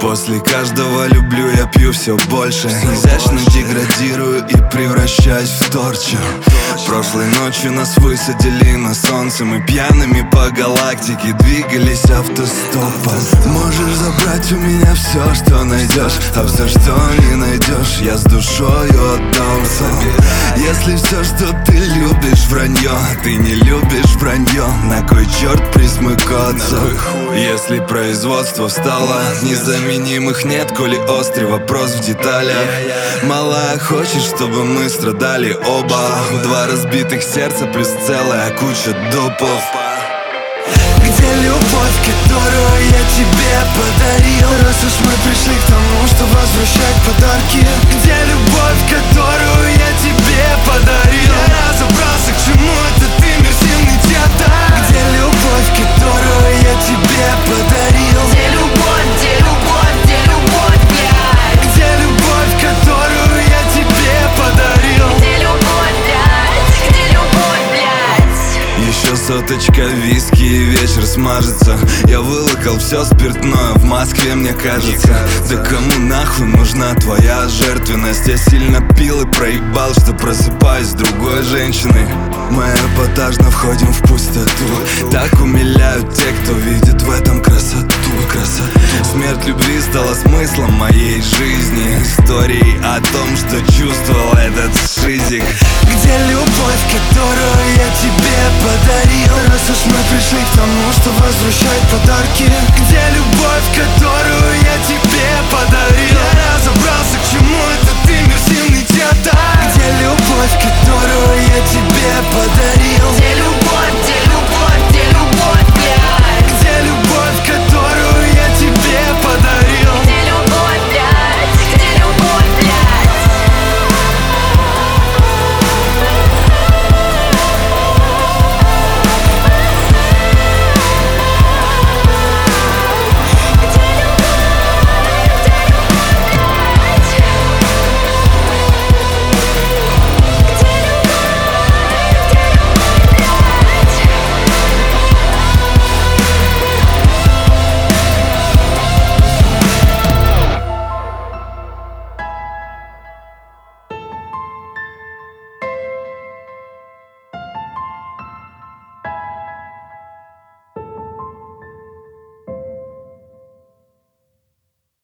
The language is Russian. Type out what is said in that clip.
После каждого люблю я пью все больше. Изящно деградирую и превращаюсь в торчер. Прошлой ночью нас высадили на солнце. Мы пьяными по галактике двигались автостопом. Можешь забрать у меня все, что найдешь, а все, что не найдешь, я с душою отдался. Если все, что ты любишь, вранье, ты не любишь вранье, на кой черт присмыкаться? Если производство встало, незаменимых нет, коли острый вопрос в деталях. Малая хочет, чтобы мы страдали оба. Два разбитых сердца плюс целая куча допов. Где любовь, которую я тебе подарил? Раз уж мы пришли к тому, что возвращать подарки. Где любовь, которую я тебе подарил? Я разобрался, к чему этот иммерсивный театр. Где любовь, которую я тебе подарил? Где любовь, где любовь, где любовь, блядь? Где любовь, которую я тебе подарил? Где любовь, блядь? Где любовь, блядь? Еще соточка виски и вечер смажется. Я вылокал все спиртное в Москве, мне кажется. Да кому нахуй нужна твоя жертвенность? Я сильно пил и проебал, что просыпаюсь с другой женщиной. Мы эпатажно входим в пустоту. Так умиляют те, кто видит в этом красоту. Смерть любви стала смыслом моей жизни. Историей о том, что чувствовал этот шизик. Где любовь, которую я тебе подарил? Раз уж мы пришли к тому, что возвращать подарки. Где любовь, которую я тебе подарил?